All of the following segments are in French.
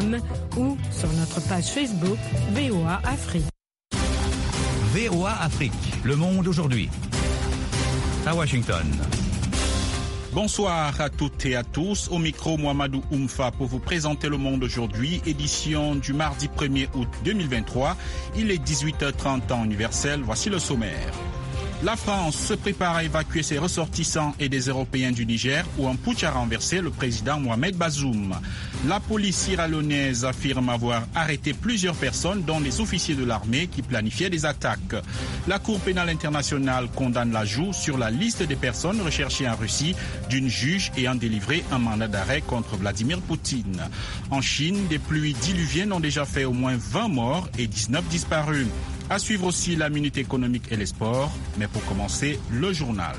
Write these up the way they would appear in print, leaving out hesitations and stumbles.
FM ou sur notre page Facebook VOA Afrique. VOA Afrique, le monde aujourd'hui. À Washington. Bonsoir à toutes et à tous. Au micro, Mohamedou Oumfa pour vous présenter Le Monde aujourd'hui, édition du mardi 1er août 2023. Il est 18h30 temps universel. Voici le sommaire. La France se prépare à évacuer ses ressortissants et des Européens du Niger où un putsch a renversé le président Mohamed Bazoum. La police sierra-léonaise affirme avoir arrêté plusieurs personnes, dont des officiers de l'armée qui planifiaient des attaques. La Cour pénale internationale condamne l'ajout sur la liste des personnes recherchées en Russie d'une juge ayant délivré un mandat d'arrêt contre Vladimir Poutine. En Chine, des pluies diluviennes ont déjà fait au moins 20 morts et 19 disparus. À suivre aussi la minute économique et les sports. Mais pour commencer, le journal.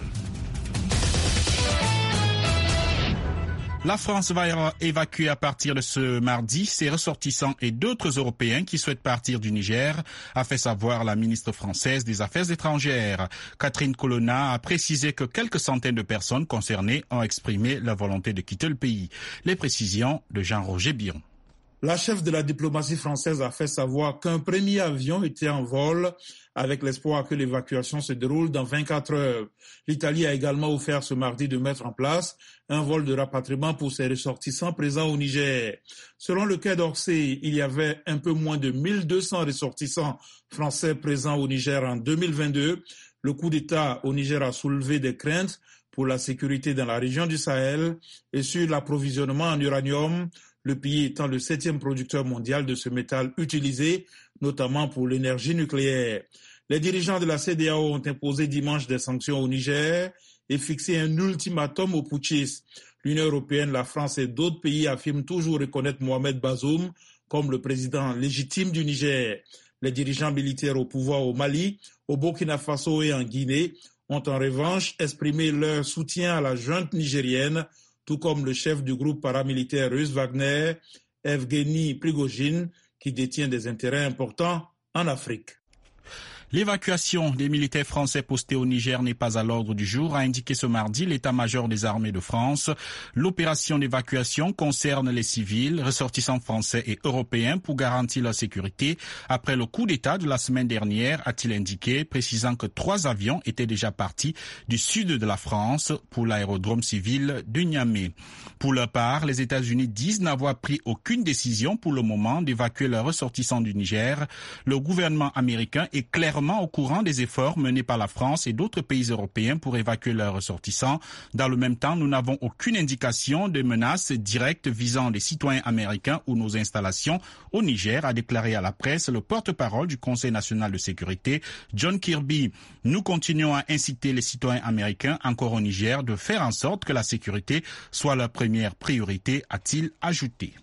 La France va évacuer à partir de ce mardi ses ressortissants et d'autres Européens qui souhaitent partir du Niger, a fait savoir la ministre française des Affaires étrangères. Catherine Colonna a précisé que quelques centaines de personnes concernées ont exprimé leur volonté de quitter le pays. Les précisions de Jean-Roger Biron. La chef de la diplomatie française a fait savoir qu'un premier avion était en vol avec l'espoir que l'évacuation se déroule dans 24 heures. L'Italie a également offert ce mardi de mettre en place un vol de rapatriement pour ses ressortissants présents au Niger. Selon le Quai d'Orsay, il y avait un peu moins de 1200 ressortissants français présents au Niger en 2022. Le coup d'État au Niger a soulevé des craintes pour la sécurité dans la région du Sahel et sur l'approvisionnement en uranium, le pays étant le 7e producteur mondial de ce métal utilisé, notamment pour l'énergie nucléaire. Les dirigeants de la CEDEAO ont imposé dimanche des sanctions au Niger et fixé un ultimatum aux putschistes. L'Union européenne, la France et d'autres pays affirment toujours reconnaître Mohamed Bazoum comme le président légitime du Niger. Les dirigeants militaires au pouvoir au Mali, au Burkina Faso et en Guinée ont en revanche exprimé leur soutien à la junte nigérienne, tout comme le chef du groupe paramilitaire russe Wagner, Evgeny Prigojine, qui détient des intérêts importants en Afrique. L'évacuation des militaires français postés au Niger n'est pas à l'ordre du jour, a indiqué ce mardi l'état-major des armées de France. L'opération d'évacuation concerne les civils, ressortissants français et européens pour garantir leur sécurité après le coup d'État de la semaine dernière, a-t-il indiqué, précisant que 3 avions étaient déjà partis du sud de la France pour l'aérodrome civil de Niamey. Pour leur part, les États-Unis disent n'avoir pris aucune décision pour le moment d'évacuer leurs ressortissants du Niger. Le gouvernement américain est clairement au courant des efforts menés par la France et d'autres pays européens pour évacuer leurs ressortissants. Dans le même temps, nous n'avons aucune indication de menaces directes visant des citoyens américains ou nos installations au Niger, a déclaré à la presse le porte-parole du Conseil national de sécurité, John Kirby. Nous continuons à inciter les citoyens américains encore au Niger de faire en sorte que la sécurité soit leur première priorité, a-t-il ajouté.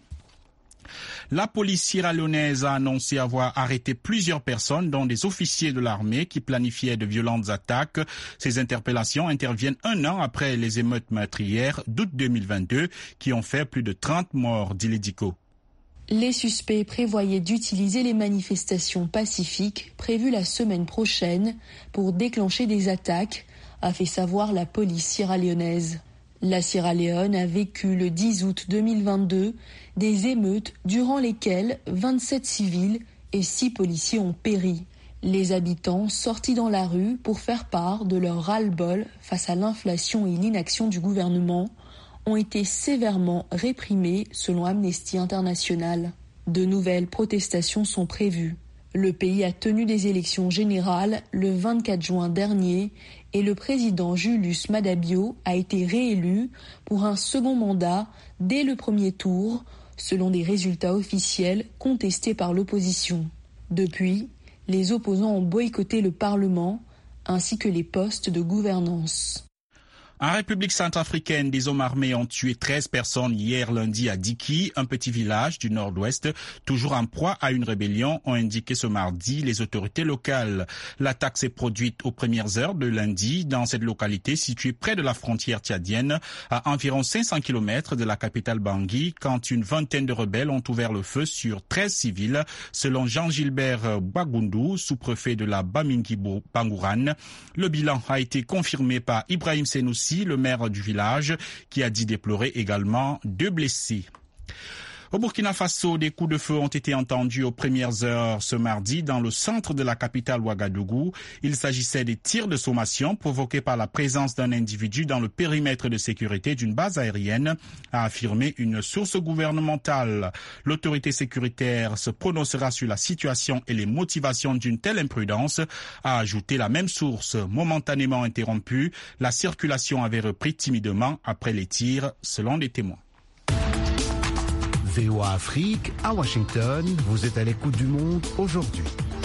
La police sierra-léonaise a annoncé avoir arrêté plusieurs personnes, dont des officiers de l'armée qui planifiaient de violentes attaques. Ces interpellations interviennent un an après les émeutes meurtrières d'août 2022 qui ont fait plus de 30 morts, dit Lédico. Les suspects prévoyaient d'utiliser les manifestations pacifiques prévues la semaine prochaine pour déclencher des attaques, a fait savoir la police sierra-léonaise. La Sierra Leone a vécu le 10 août 2022 des émeutes durant lesquelles 27 civils et 6 policiers ont péri. Les habitants sortis dans la rue pour faire part de leur ras-le-bol face à l'inflation et l'inaction du gouvernement ont été sévèrement réprimés selon Amnesty International. De nouvelles protestations sont prévues. Le pays a tenu des élections générales le 24 juin dernier et le président Julius Maada Bio a été réélu pour un second mandat dès le premier tour, selon des résultats officiels contestés par l'opposition. Depuis, les opposants ont boycotté le Parlement ainsi que les postes de gouvernance. En République centrafricaine, des hommes armés ont tué 13 personnes hier lundi à Diki, un petit village du nord-ouest, toujours en proie à une rébellion, ont indiqué ce mardi les autorités locales. L'attaque s'est produite aux premières heures de lundi dans cette localité située près de la frontière tchadienne, à environ 500 km de la capitale Bangui, quand une vingtaine de rebelles ont ouvert le feu sur 13 civils, selon Jean-Gilbert Bagoundou, sous-préfet de la Bamingui-Bangourane. Le bilan a été confirmé par Ibrahim Senoussi, le maire du village, qui a dit déplorer également 2 blessés. Au Burkina Faso, des coups de feu ont été entendus aux premières heures ce mardi dans le centre de la capitale Ouagadougou. Il s'agissait des tirs de sommation provoqués par la présence d'un individu dans le périmètre de sécurité d'une base aérienne, a affirmé une source gouvernementale. L'autorité sécuritaire se prononcera sur la situation et les motivations d'une telle imprudence, a ajouté la même source. Momentanément interrompue, la circulation avait repris timidement après les tirs, selon des témoins. VOA Afrique, à Washington, vous êtes à l'écoute du monde aujourd'hui.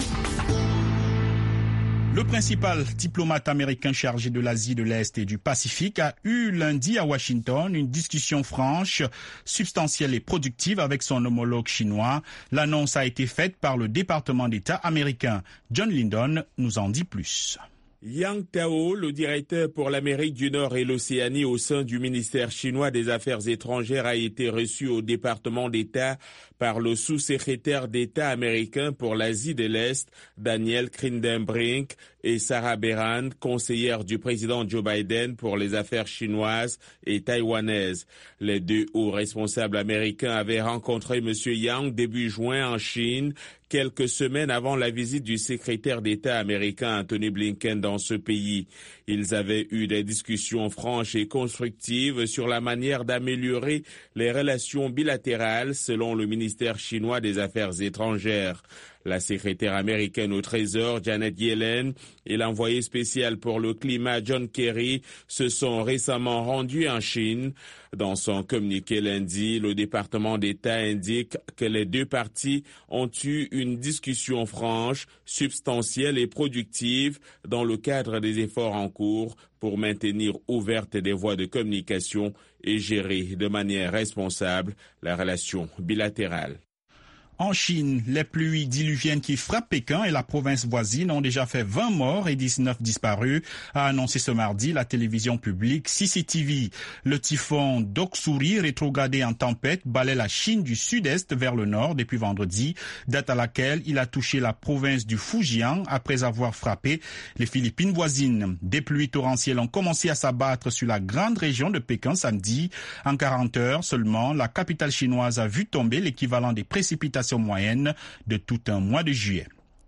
Le principal diplomate américain chargé de l'Asie de l'Est et du Pacifique a eu lundi à Washington une discussion franche, substantielle et productive avec son homologue chinois. L'annonce a été faite par le département d'État américain. John Lyndon nous en dit plus. Yang Tao, le directeur pour l'Amérique du Nord et l'Océanie au sein du ministère chinois des Affaires étrangères, a été reçu au département d'État par le sous-secrétaire d'État américain pour l'Asie de l'Est, Daniel Kritenbrink, et Sarah Beran, conseillère du président Joe Biden pour les affaires chinoises et taïwanaises. Les deux hauts responsables américains avaient rencontré M. Yang début juin en Chine, quelques semaines avant la visite du secrétaire d'État américain Anthony Blinken dans ce pays. Ils avaient eu des discussions franches et constructives sur la manière d'améliorer les relations bilatérales selon le ministère chinois des Affaires étrangères. La secrétaire américaine au Trésor, Janet Yellen, et l'envoyé spécial pour le climat, John Kerry, se sont récemment rendus en Chine. Dans son communiqué lundi, le département d'État indique que les deux parties ont eu une discussion franche, substantielle et productive dans le cadre des efforts en cours pour maintenir ouvertes des voies de communication et gérer de manière responsable la relation bilatérale. En Chine, les pluies diluviennes qui frappent Pékin et la province voisine ont déjà fait 20 morts et 19 disparus, a annoncé ce mardi la télévision publique CCTV. Le typhon Doksuri, rétrogradé en tempête, balaie la Chine du sud-est vers le nord depuis vendredi, date à laquelle il a touché la province du Fujian après avoir frappé les Philippines voisines. Des pluies torrentielles ont commencé à s'abattre sur la grande région de Pékin samedi. En 40 heures seulement, la capitale chinoise a vu tomber l'équivalent des précipitations moyenne de tout un mois de juillet.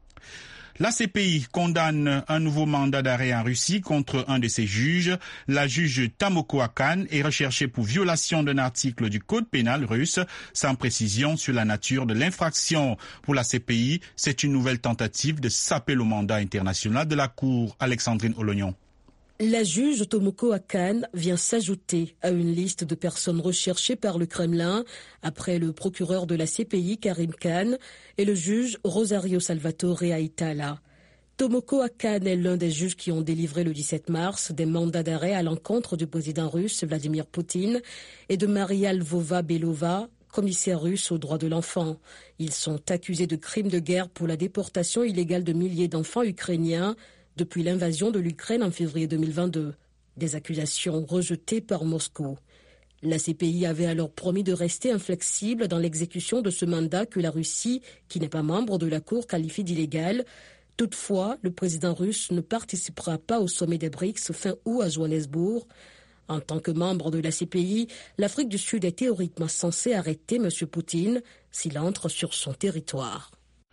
La CPI condamne un nouveau mandat d'arrêt en Russie contre un de ses juges. La juge Tomoko Akan est recherchée pour violation d'un article du code pénal russe, sans précision sur la nature de l'infraction. Pour la CPI, c'est une nouvelle tentative de saper le mandat international de la Cour. Alexandrine Olognon. La juge Tomoko Akan vient s'ajouter à une liste de personnes recherchées par le Kremlin après le procureur de la CPI Karim Khan et le juge Rosario Salvatore Aitala. Tomoko Akan est l'un des juges qui ont délivré le 17 mars des mandats d'arrêt à l'encontre du président russe Vladimir Poutine et de Maria Lvova-Belova, commissaire russe aux droits de l'enfant. Ils sont accusés de crimes de guerre pour la déportation illégale de milliers d'enfants ukrainiens depuis l'invasion de l'Ukraine en février 2022. Des accusations rejetées par Moscou. La CPI avait alors promis de rester inflexible dans l'exécution de ce mandat que la Russie, qui n'est pas membre de la Cour, qualifie d'illégal. Toutefois, le président russe ne participera pas au sommet des BRICS fin août à Johannesburg. En tant que membre de la CPI, l'Afrique du Sud est théoriquement censée arrêter M. Poutine s'il entre sur son territoire.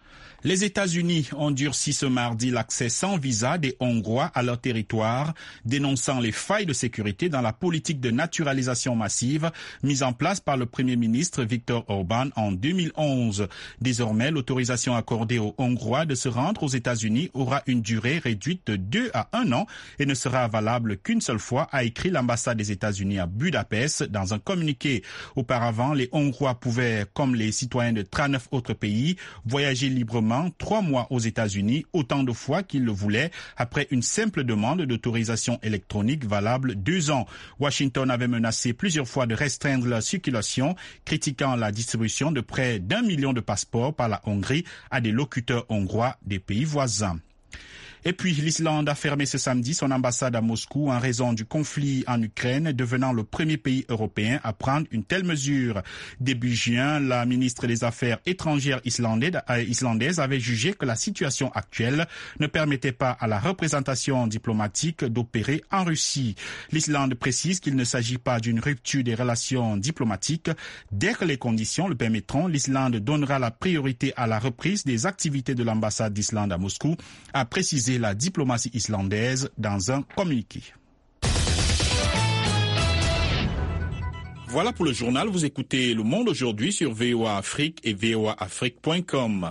Les États-Unis ont durci ce mardi l'accès sans visa des Hongrois à leur territoire, dénonçant les failles de sécurité dans la politique de naturalisation massive mise en place par le Premier ministre Viktor Orban en 2011. Désormais, l'autorisation accordée aux Hongrois de se rendre aux États-Unis aura une durée réduite de 2 à 1 an et ne sera valable qu'une seule fois, a écrit l'ambassade des États-Unis à Budapest dans un communiqué. Auparavant, les Hongrois pouvaient, comme les citoyens de 39 autres pays, voyager librement 3 mois aux États-Unis, autant de fois qu'ils le voulaient, après une simple demande d'autorisation électronique valable 2 ans. Washington avait menacé plusieurs fois de restreindre leur circulation, critiquant la distribution de près d'1 million de passeports par la Hongrie à des locuteurs hongrois des pays voisins. Et puis, l'Islande a fermé ce samedi son ambassade à Moscou en raison du conflit en Ukraine, devenant le premier pays européen à prendre une telle mesure. Début juin, la ministre des Affaires étrangères islandaise avait jugé que la situation actuelle ne permettait pas à la représentation diplomatique d'opérer en Russie. L'Islande précise qu'il ne s'agit pas d'une rupture des relations diplomatiques. Dès que les conditions le permettront, l'Islande donnera la priorité à la reprise des activités de l'ambassade d'Islande à Moscou, a précisé la diplomatie islandaise dans un communiqué. Voilà pour le journal. Vous écoutez Le Monde aujourd'hui sur VOA Afrique et voaafrique.com.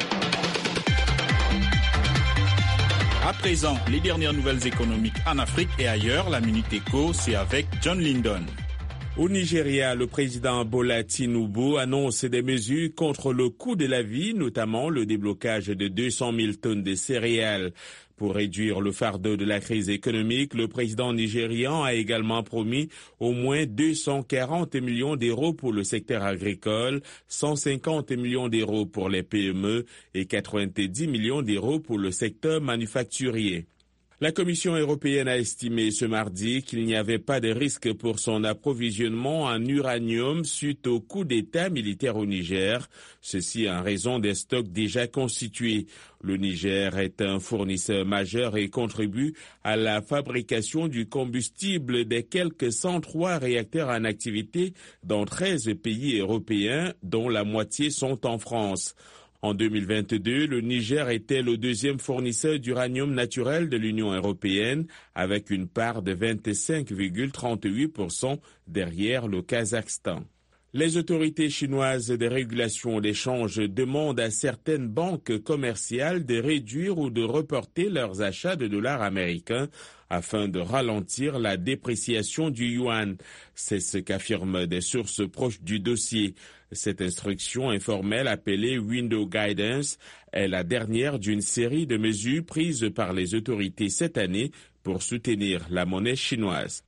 À présent, les dernières nouvelles économiques en Afrique et ailleurs. La Minute Éco, c'est avec John Lyndon. Au Nigeria, le président Bola Tinubu annonce des mesures contre le coût de la vie, notamment le déblocage de 200 000 tonnes de céréales. Pour réduire le fardeau de la crise économique, le président nigérian a également promis au moins 240 millions d'euros pour le secteur agricole, 150 millions d'euros pour les PME et 90 millions d'euros pour le secteur manufacturier. La Commission européenne a estimé ce mardi qu'il n'y avait pas de risque pour son approvisionnement en uranium suite au coup d'État militaire au Niger, ceci en raison des stocks déjà constitués. Le Niger est un fournisseur majeur et contribue à la fabrication du combustible des quelques 103 réacteurs en activité dans 13 pays européens, dont la moitié sont en France. En 2022, le Niger était le deuxième fournisseur d'uranium naturel de l'Union européenne, avec une part de 25,38% derrière le Kazakhstan. Les autorités chinoises de régulation d'échange demandent à certaines banques commerciales de réduire ou de reporter leurs achats de dollars américains afin de ralentir la dépréciation du yuan. C'est ce qu'affirment des sources proches du dossier. Cette instruction informelle appelée Window Guidance est la dernière d'une série de mesures prises par les autorités cette année pour soutenir la monnaie chinoise.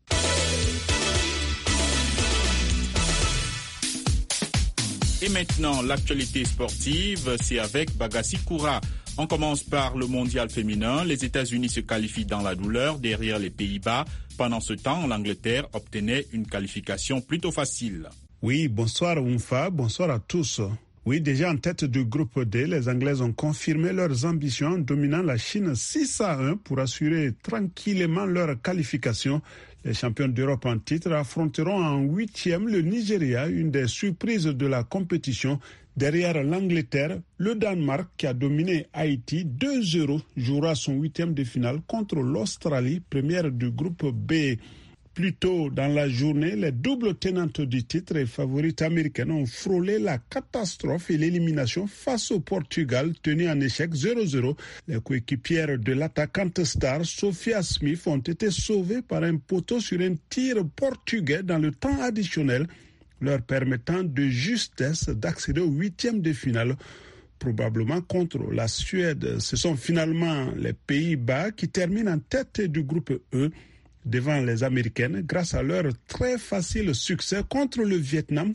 Et maintenant, l'actualité sportive, c'est avec Bagassi Koura. On commence par le mondial féminin. Les États-Unis se qualifient dans la douleur derrière les Pays-Bas. Pendant ce temps, l'Angleterre obtenait une qualification plutôt facile. Oui, bonsoir Oumfa, bonsoir à tous. Oui, déjà en tête du groupe D, les Anglaises ont confirmé leurs ambitions en dominant la Chine 6-1 pour assurer tranquillement leur qualification. Les champions d'Europe en titre affronteront en 8e le Nigeria, une des surprises de la compétition. Derrière l'Angleterre, le Danemark, qui a dominé Haïti 2-0, jouera son 8e de finale contre l'Australie, première du groupe B. Plus tôt dans la journée, les doubles tenantes du titre et favorites américaines ont frôlé la catastrophe et l'élimination face au Portugal, tenu en échec 0-0. Les coéquipières de l'attaquante star Sophia Smith ont été sauvées par un poteau sur un tir portugais dans le temps additionnel, leur permettant de justesse d'accéder au 8e de finale, probablement contre la Suède. Ce sont finalement les Pays-Bas qui terminent en tête du groupe E, devant les Américaines grâce à leur très facile succès contre le Vietnam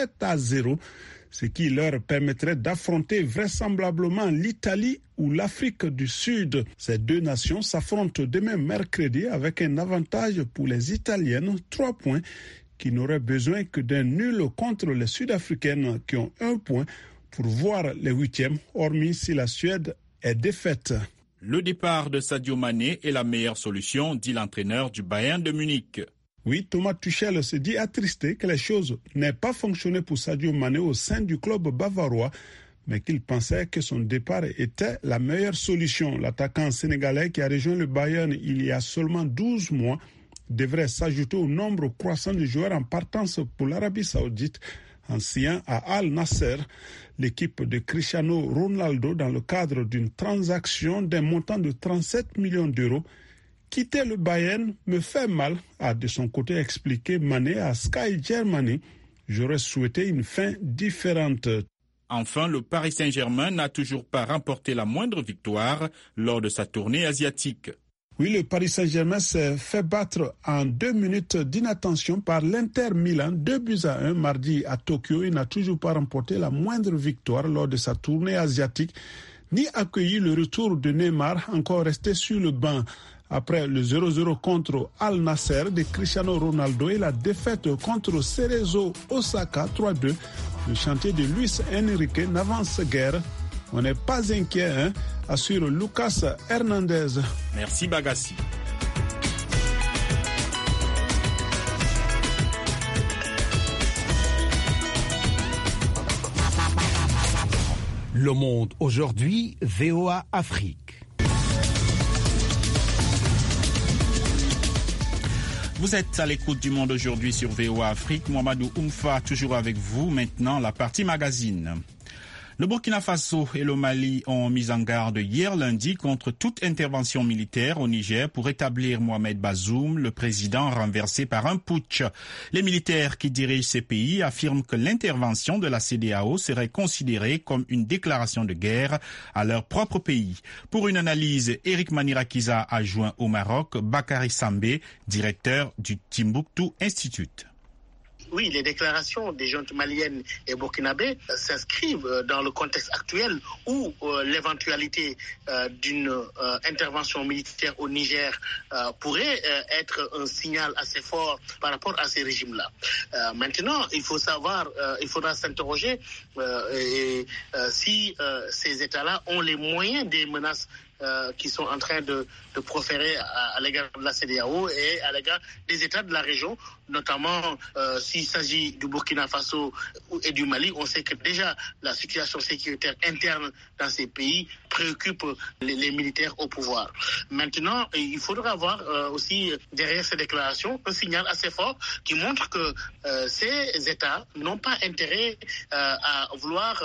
7-0, ce qui leur permettrait d'affronter vraisemblablement l'Italie ou l'Afrique du Sud. Ces deux nations s'affrontent demain mercredi avec un avantage pour les Italiennes, 3 points, qui n'auraient besoin que d'un nul contre les Sud-Africaines qui ont 1 point pour voir les 8e, hormis si la Suède est défaite. Le départ de Sadio Mané est la meilleure solution, dit l'entraîneur du Bayern de Munich. Oui, Thomas Tuchel se dit attristé que les choses n'aient pas fonctionné pour Sadio Mané au sein du club bavarois, mais qu'il pensait que son départ était la meilleure solution. L'attaquant sénégalais qui a rejoint le Bayern il y a seulement 12 mois devrait s'ajouter au nombre croissant de joueurs en partance pour l'Arabie Saoudite, ancien à Al Nasser, l'équipe de Cristiano Ronaldo dans le cadre d'une transaction d'un montant de 37 millions d'euros. Quitter le Bayern me fait mal, a de son côté expliqué Mané à Sky Germany. J'aurais souhaité une fin différente. Enfin, le Paris Saint-Germain n'a toujours pas remporté la moindre victoire lors de sa tournée asiatique. Oui, le Paris Saint-Germain s'est fait battre en 2 minutes d'inattention par l'Inter Milan, 2-1 mardi à Tokyo. Il n'a toujours pas remporté la moindre victoire lors de sa tournée asiatique. ni accueilli le retour de Neymar, encore resté sur le banc. Après le 0-0 contre Al Nasser de Cristiano Ronaldo et la défaite contre Cerezo Osaka 3-2, le chantier de Luis Enrique n'avance guère. On n'est pas inquiet, assure Lucas Hernandez. Merci Bagassi. Le Monde aujourd'hui, VOA Afrique. Vous êtes à l'écoute du Monde aujourd'hui sur VOA Afrique. Mohamedou Oumfa, toujours avec vous. Maintenant, la partie magazine. Le Burkina Faso et le Mali ont mis en garde hier lundi contre toute intervention militaire au Niger pour rétablir Mohamed Bazoum, le président renversé par un putsch. Les militaires qui dirigent ces pays affirment que l'intervention de la CEDEAO serait considérée comme une déclaration de guerre à leur propre pays. Pour une analyse, Eric Manirakiza a joint au Maroc Bakary Sambé, directeur du Timbuktu Institute. Oui, les déclarations des juntes maliennes et burkinabés s'inscrivent dans le contexte actuel où l'éventualité d'une intervention militaire au Niger pourrait être un signal assez fort par rapport à ces régimes-là. Maintenant, il faudra s'interroger si ces États-là ont les moyens des menaces qui sont en train de proférer à l'égard de la CEDEAO et à l'égard des États de la région, notamment s'il s'agit du Burkina Faso et du Mali. On sait que déjà la situation sécuritaire interne dans ces pays préoccupe les militaires au pouvoir. Maintenant, il faudra avoir aussi derrière ces déclarations un signal assez fort qui montre que ces États n'ont pas intérêt à vouloir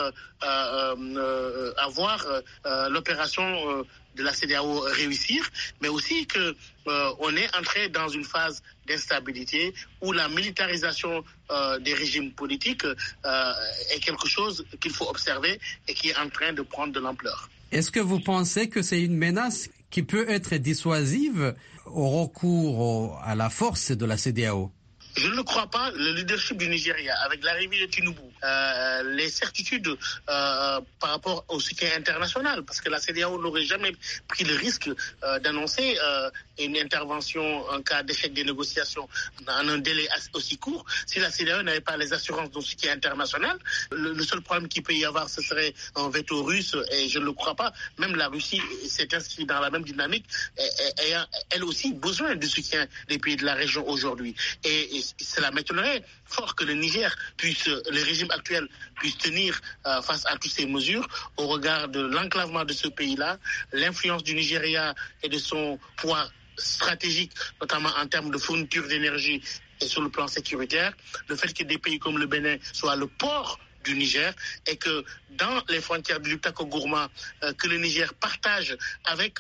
avoir l'opération de la CEDEAO réussir, mais aussi que on est entré dans une phase d'instabilité où la militarisation des régimes politiques est quelque chose qu'il faut observer et qui est en train de prendre de l'ampleur. Est-ce que vous pensez que c'est une menace qui peut être dissuasive au recours à la force de la CEDEAO? Je ne le crois pas. Le leadership du Nigeria, avec l'arrivée de Tinubu, les certitudes par rapport au soutien international, parce que la CEDEAO n'aurait jamais pris le risque d'annoncer une intervention en cas d'échec des négociations en un délai aussi court. Si la CEDEAO n'avait pas les assurances d'un soutien international, le seul problème qu'il peut y avoir, ce serait un veto russe, et je ne le crois pas. Même la Russie s'est inscrite dans la même dynamique, ayant elle aussi besoin du soutien des pays de la région aujourd'hui. Et cela m'étonnerait fort que le Niger le régime actuel puisse tenir face à toutes ces mesures au regard de l'enclavement de ce pays-là, l'influence du Nigeria et de son poids stratégique, notamment en termes de fourniture d'énergie et sur le plan sécuritaire, le fait que des pays comme le Bénin soient le port du Niger et que dans les frontières du Lutako-Gourma que le Niger partage avec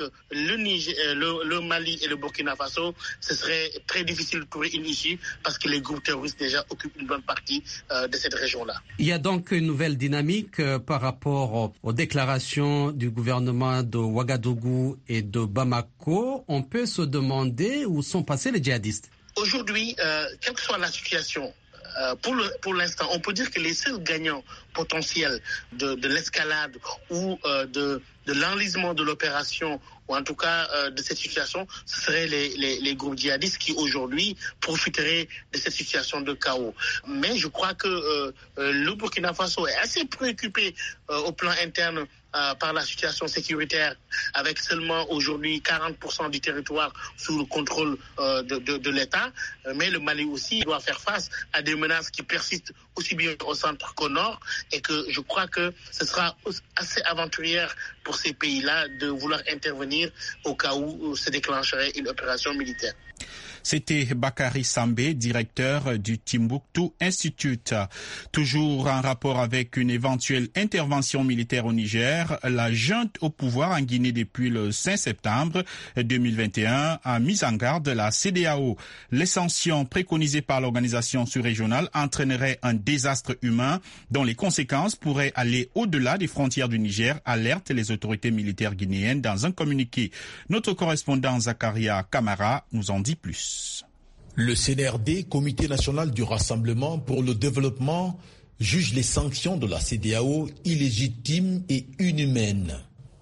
le Mali et le Burkina Faso, ce serait très difficile de trouver une issue parce que les groupes terroristes déjà occupent une bonne partie de cette région-là. Il y a donc une nouvelle dynamique par rapport aux déclarations du gouvernement de Ouagadougou et de Bamako. On peut se demander où sont passés les djihadistes. Aujourd'hui, quelle que soit la situation, pour l'instant, on peut dire que les seuls gagnants potentiels de l'escalade ou de l'enlisement de l'opération, ou en tout cas de cette situation, ce seraient les groupes djihadistes qui aujourd'hui profiteraient de cette situation de chaos. Mais je crois que le Burkina Faso est assez préoccupé au plan interne par la situation sécuritaire, avec seulement aujourd'hui 40% du territoire sous le contrôle de l'État. Mais le Mali aussi doit faire face à des menaces qui persistent aussi bien au centre qu'au nord, et que je crois que ce sera assez aventurière pour ces pays-là de vouloir intervenir au cas où se déclencherait une opération militaire. C'était Bakary Sambé, directeur du Timbuktu Institute. Toujours en rapport avec une éventuelle intervention militaire au Niger, la junte au pouvoir en Guinée depuis le 5 septembre 2021 a mis en garde la CEDEAO. Les sanctions préconisées par l'organisation sous-régionale entraîneraient un désastre humain dont les conséquences pourraient aller au-delà des frontières du Niger, alertent les autorités militaires guinéennes dans un communiqué. Notre correspondant Zakaria Kamara nous en dit plus. Le CNRD, Comité national du Rassemblement pour le développement, juge les sanctions de la CEDEAO illégitimes et inhumaines.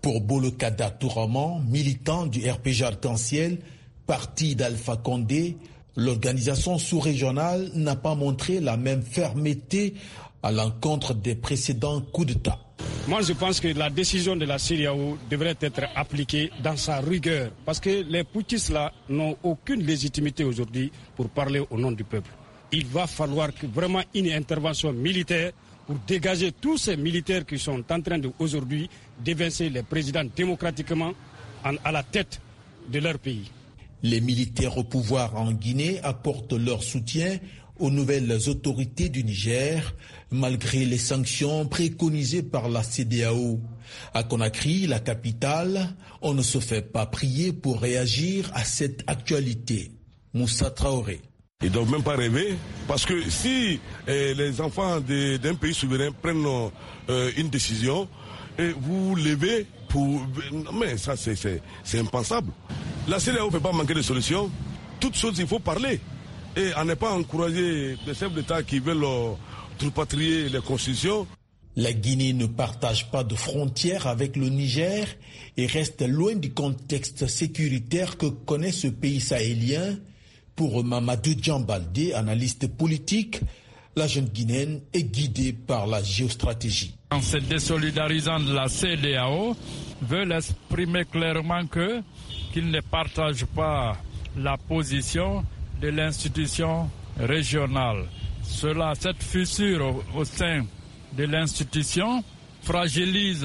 Pour Bolokada Touraman, militant du RPG Arc-en-Ciel, parti d'Alpha Condé, l'organisation sous-régionale n'a pas montré la même fermeté à l'encontre des précédents coups d'État. Moi, je pense que la décision de la CEDEAO devrait être appliquée dans sa rigueur, parce que les putschistes là n'ont aucune légitimité aujourd'hui pour parler au nom du peuple. Il va falloir vraiment une intervention militaire pour dégager tous ces militaires qui sont en train aujourd'hui d'évincer les présidents démocratiquement à la tête de leur pays. Les militaires au pouvoir en Guinée apportent leur soutien aux nouvelles autorités du Niger, malgré les sanctions préconisées par la CEDEAO. À Conakry, la capitale, on ne se fait pas prier pour réagir à cette actualité. Moussa Traoré. Ils ne doivent même pas rêver, parce que si les enfants d'un pays souverain prennent une décision, vous levez pour... Mais ça, c'est impensable. La CEDEAO ne peut pas manquer de solutions. Toutes choses, il faut parler. Et à ne pas encourager des chefs d'État qui veulent repatrier les constitutions. La Guinée ne partage pas de frontières avec le Niger et reste loin du contexte sécuritaire que connaît ce pays sahélien. Pour Mamadou Djambaldé, analyste politique, la jeune Guinéenne est guidée par la géostratégie. En se désolidarisant de la CEDEAO, veulent exprimer clairement qu'ils ne partagent pas la position de l'institution régionale. Cette fissure au sein de l'institution fragilise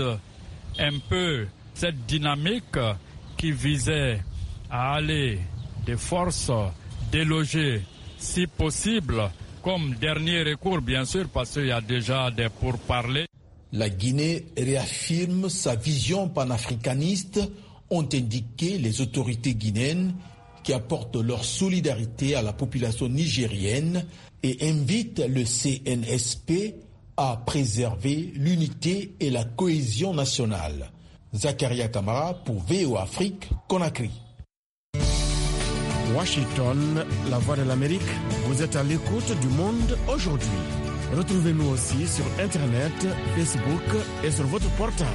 un peu cette dynamique qui visait à aller des forces délogées, si possible, comme dernier recours, bien sûr, parce qu'il y a déjà des pourparlers. La Guinée réaffirme sa vision panafricaniste, ont indiqué les autorités guinéennes, qui apportent leur solidarité à la population nigérienne et invitent le CNSP à préserver l'unité et la cohésion nationale. Zakaria Kamara pour VOA Afrique, Conakry. Washington, la voix de l'Amérique, vous êtes à l'écoute du monde aujourd'hui. Retrouvez-nous aussi sur Internet, Facebook et sur votre portable.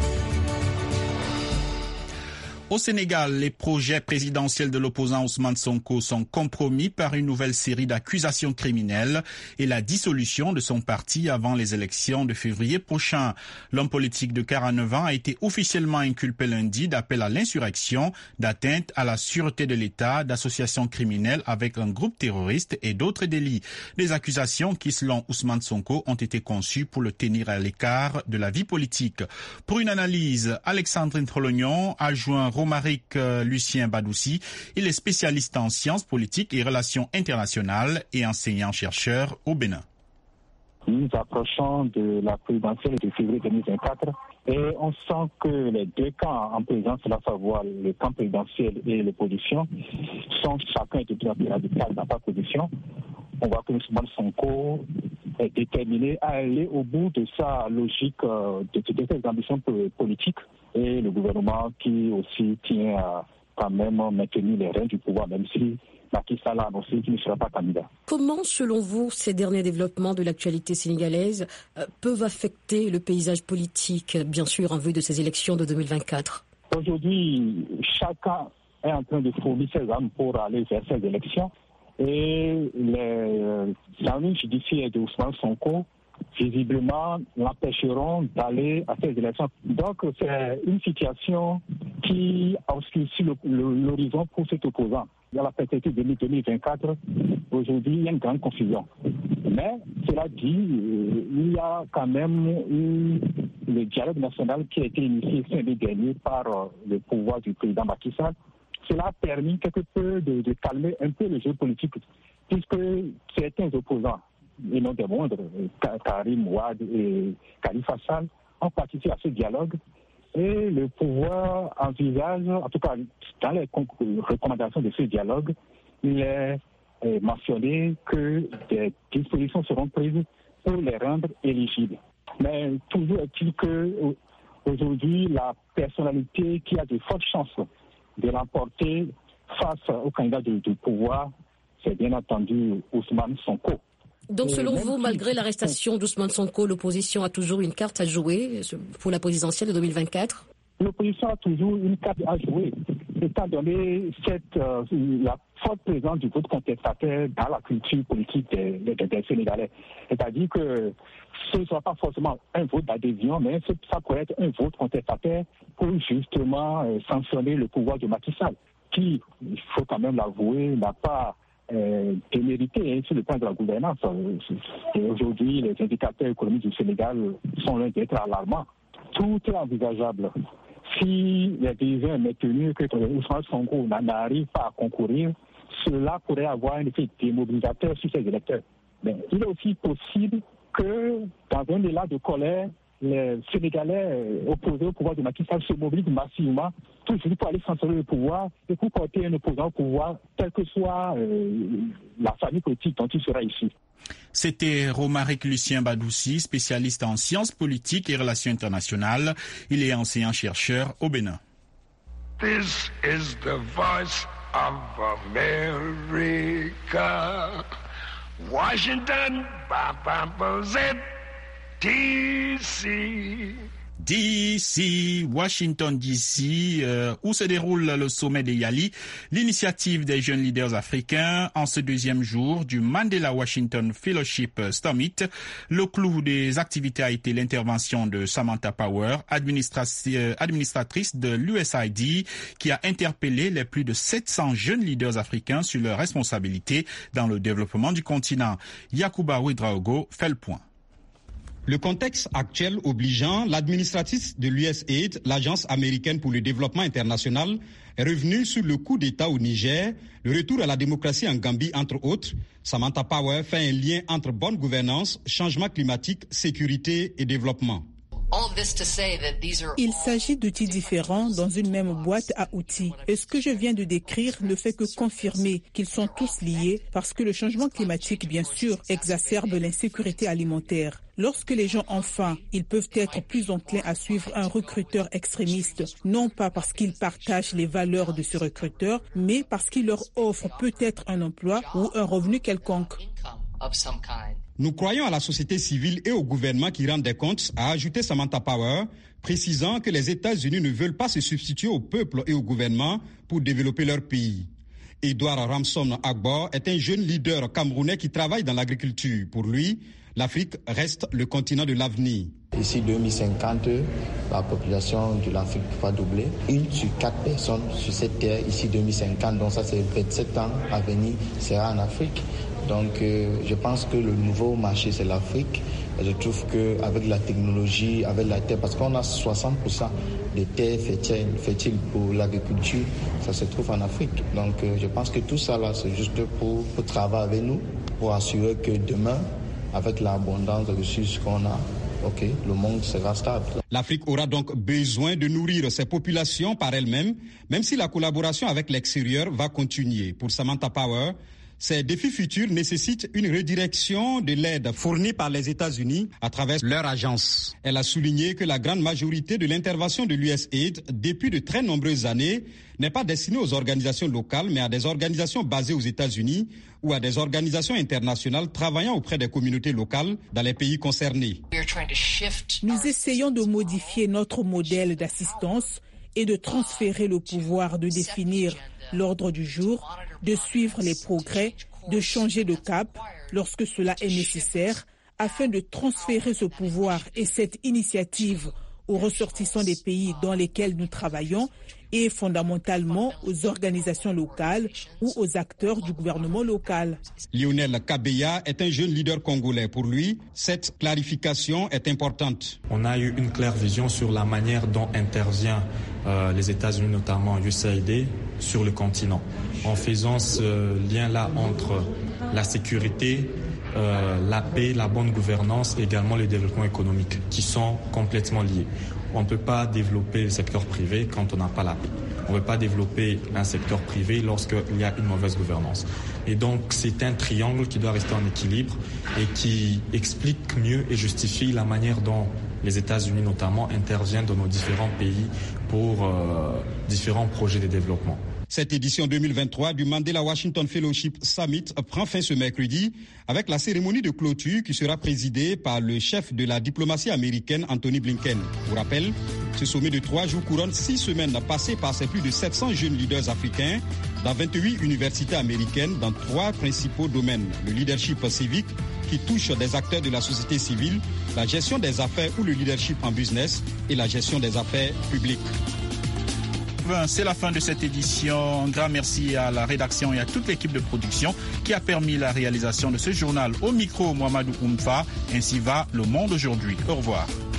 Au Sénégal, les projets présidentiels de l'opposant Ousmane Sonko sont compromis par une nouvelle série d'accusations criminelles et la dissolution de son parti avant les élections de février prochain. L'homme politique de 49 ans a été officiellement inculpé lundi d'appel à l'insurrection, d'atteinte à la sûreté de l'État, d'association criminelle avec un groupe terroriste et d'autres délits. Des accusations qui, selon Ousmane Sonko, ont été conçues pour le tenir à l'écart de la vie politique. Pour une analyse, Alexandrine Trolognon a joint Romaric Lucien Badoussi. Il est spécialiste en sciences politiques et relations internationales et enseignant-chercheur au Bénin. Nous approchons de la présidentielle de février 2024 et on sent que les deux camps en présidence, à savoir le camp présidentiel et l'opposition, sont chacun de plus en plus radical dans sa position. On voit que Ousmane Sonko est déterminé à aller au bout de sa logique, de ses ambitions politiques, et le gouvernement qui aussi tient à quand même maintenir les rênes du pouvoir, même si Macky Sall a annoncé qu'il ne sera pas candidat. Comment, selon vous, ces derniers développements de l'actualité sénégalaise peuvent affecter le paysage politique, bien sûr, en vue de ces élections de 2024 ? Aujourd'hui, chacun est en train de fournir ses armes pour aller vers ces élections. Et les amis judiciaires de Ousmane Sonko, visiblement, l'empêcheront d'aller à ces élections. Donc, c'est une situation qui obscurcit l'horizon pour cet opposant. Il y a la perspective de 2024. Aujourd'hui, il y a une grande confusion. Mais, cela dit, il y a quand même le dialogue national qui a été initié samedi dernier par le pouvoir du président Macky Sall. Cela a permis quelque peu de calmer un peu le jeu politique, puisque certains opposants, et non des moindres, Karim Ouad et Khalifa Sall, ont participé à ce dialogue. Et le pouvoir envisage, en tout cas dans les recommandations de ce dialogue, il est mentionné que des dispositions seront prises pour les rendre éligibles. Mais toujours est-il qu'aujourd'hui, la personnalité qui a de fortes chances de l'emporter face au candidat du pouvoir, c'est bien entendu Ousmane Sonko. Donc selon vous, malgré l'arrestation d'Ousmane Sonko, l'opposition a toujours une carte à jouer pour la présidentielle de 2024 ? l'opposition a toujours une carte à jouer, étant donné la forte présence du vote contestataire dans la culture politique des Sénégalais. C'est-à-dire que ce ne soit pas forcément un vote d'adhésion, mais ça pourrait être un vote contestataire pour justement sanctionner le pouvoir de Macky Sall, qui, il faut quand même l'avouer, n'a pas démérité sur le plan de la gouvernance. Et aujourd'hui, les indicateurs économiques du Sénégal sont loin d'être alarmants. Tout est envisageable. Si les décisions maintenues que Ousmane Sonko n'arrive pas à concourir, cela pourrait avoir un effet démobilisateur sur ses électeurs. Mais il est aussi possible que, dans un élan de colère, les Sénégalais opposés au pouvoir de Macky Sall se mobilisent massivement tout pour aller sanctionner le pouvoir et pour porter un opposant au pouvoir, quelle que soit la famille politique dont il sera issu. C'était Romaric Lucien Badoussi, spécialiste en sciences politiques et relations internationales. Il est enseignant-chercheur au Bénin. This is the voice of America. Washington, DC. DC, Washington DC, où se déroule le sommet de Yali, l'initiative des jeunes leaders africains en ce deuxième jour du Mandela Washington Fellowship Summit. Le clou des activités a été l'intervention de Samantha Power, administratrice de l'USAID, qui a interpellé les plus de 700 jeunes leaders africains sur leurs responsabilités dans le développement du continent. Yacouba Ouedraogo fait le point. Le contexte actuel obligeant, l'administratrice de l'USAID, l'Agence américaine pour le développement international, est revenue sur le coup d'État au Niger, le retour à la démocratie en Gambie, entre autres. Samantha Power fait un lien entre bonne gouvernance, changement climatique, sécurité et développement. Il s'agit d'outils différents dans une même boîte à outils. Et ce que je viens de décrire ne fait que confirmer qu'ils sont tous liés parce que le changement climatique, bien sûr, exacerbe l'insécurité alimentaire. Lorsque les gens ont faim, ils peuvent être plus enclins à suivre un recruteur extrémiste, non pas parce qu'ils partagent les valeurs de ce recruteur, mais parce qu'il leur offre peut-être un emploi ou un revenu quelconque. Nous croyons à la société civile et au gouvernement qui rendent des comptes, a ajouté Samantha Power, précisant que les États-Unis ne veulent pas se substituer au peuple et au gouvernement pour développer leur pays. Edouard Ramson Agbor est un jeune leader camerounais qui travaille dans l'agriculture. Pour lui, l'Afrique reste le continent de l'avenir. Ici, 2050, la population de l'Afrique va doubler. 1 sur 4 personnes sur cette terre, ici 2050, donc ça c'est 27 ans à venir, sera en Afrique. Donc je pense que le nouveau marché c'est l'Afrique. Et je trouve qu'avec la technologie, avec la terre, parce qu'on a 60% des terres fertiles pour l'agriculture, ça se trouve en Afrique. Donc je pense que tout ça là, c'est juste pour travailler avec nous, pour assurer que demain, avec l'abondance de ressources qu'on a, le monde sera stable. L'Afrique aura donc besoin de nourrir ses populations par elle-même, même si la collaboration avec l'extérieur va continuer. Pour Samantha Power, ces défis futurs nécessitent une redirection de l'aide fournie par les États-Unis à travers leur agence. Elle a souligné que la grande majorité de l'intervention de l'USAID depuis de très nombreuses années n'est pas destinée aux organisations locales, mais à des organisations basées aux États-Unis ou à des organisations internationales travaillant auprès des communautés locales dans les pays concernés. Nous essayons de modifier notre modèle d'assistance et de transférer le pouvoir de définir l'ordre du jour, de suivre les progrès, de changer de cap lorsque cela est nécessaire, afin de transférer ce pouvoir et cette initiative aux ressortissants des pays dans lesquels nous travaillons et fondamentalement aux organisations locales ou aux acteurs du gouvernement local. Lionel Kabeya est un jeune leader congolais. Pour lui, cette clarification est importante. On a eu une claire vision sur la manière dont intervient les États-Unis, notamment USAID, sur le continent, en faisant ce lien-là entre la sécurité, la paix, la bonne gouvernance et également le développement économique, qui sont complètement liés. On ne peut pas développer le secteur privé quand on n'a pas la paix. On ne peut pas développer un secteur privé lorsqu'il y a une mauvaise gouvernance. Et donc, c'est un triangle qui doit rester en équilibre et qui explique mieux et justifie la manière dont les États-Unis, notamment, interviennent dans nos différents pays pour différents projets de développement. Cette édition 2023 du Mandela Washington Fellowship Summit prend fin ce mercredi avec la cérémonie de clôture qui sera présidée par le chef de la diplomatie américaine, Anthony Blinken. Pour rappel, ce sommet de 3 jours couronne 6 semaines passées par ses plus de 700 jeunes leaders africains dans 28 universités américaines dans 3 principaux domaines. Le leadership civique qui touche des acteurs de la société civile, la gestion des affaires ou le leadership en business et la gestion des affaires publiques. C'est la fin de cette édition. Un grand merci à la rédaction et à toute l'équipe de production qui a permis la réalisation de ce journal. Au micro, Mohamedou Oumfa. Ainsi va le monde aujourd'hui. Au revoir.